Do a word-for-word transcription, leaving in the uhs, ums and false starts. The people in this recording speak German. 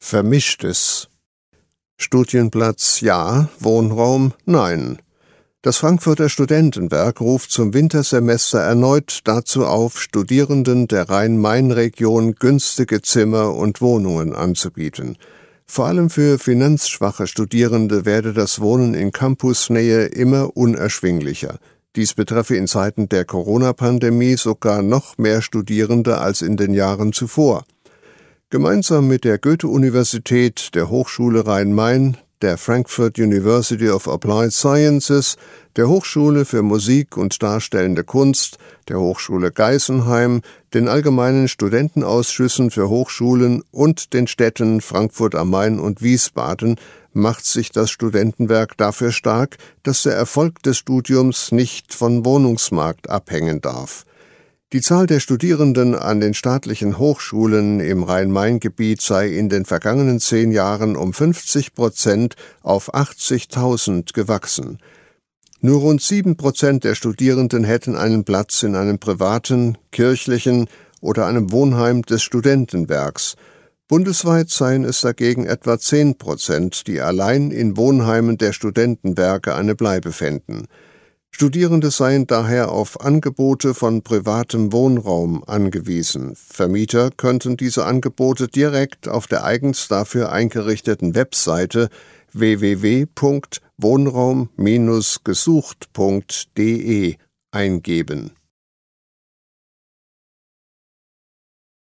Vermischtes. Studienplatz ja, Wohnraum nein. Das Frankfurter Studentenwerk ruft zum Wintersemester erneut dazu auf, Studierenden der Rhein-Main-Region günstige Zimmer und Wohnungen anzubieten. Vor allem für finanzschwache Studierende werde das Wohnen in Campusnähe immer unerschwinglicher. Dies betreffe in Zeiten der Corona-Pandemie sogar noch mehr Studierende als in den Jahren zuvor. Gemeinsam mit der Goethe-Universität, der Hochschule Rhein-Main, der Frankfurt University of Applied Sciences, der Hochschule für Musik und Darstellende Kunst, der Hochschule Geisenheim, den allgemeinen Studentenausschüssen für Hochschulen und den Städten Frankfurt am Main und Wiesbaden macht sich das Studentenwerk dafür stark, dass der Erfolg des Studiums nicht vom Wohnungsmarkt abhängen darf. Die Zahl der Studierenden an den staatlichen Hochschulen im Rhein-Main-Gebiet sei in den vergangenen zehn Jahren um fünfzig Prozent auf achtzigtausend gewachsen. Nur rund sieben Prozent der Studierenden hätten einen Platz in einem privaten, kirchlichen oder einem Wohnheim des Studentenwerks. Bundesweit seien es dagegen etwa zehn Prozent, die allein in Wohnheimen der Studentenwerke eine Bleibe fänden. Studierende seien daher auf Angebote von privatem Wohnraum angewiesen. Vermieter könnten diese Angebote direkt auf der eigens dafür eingerichteten Webseite w w w punkt wohnraum Bindestrich gesucht punkt d e eingeben.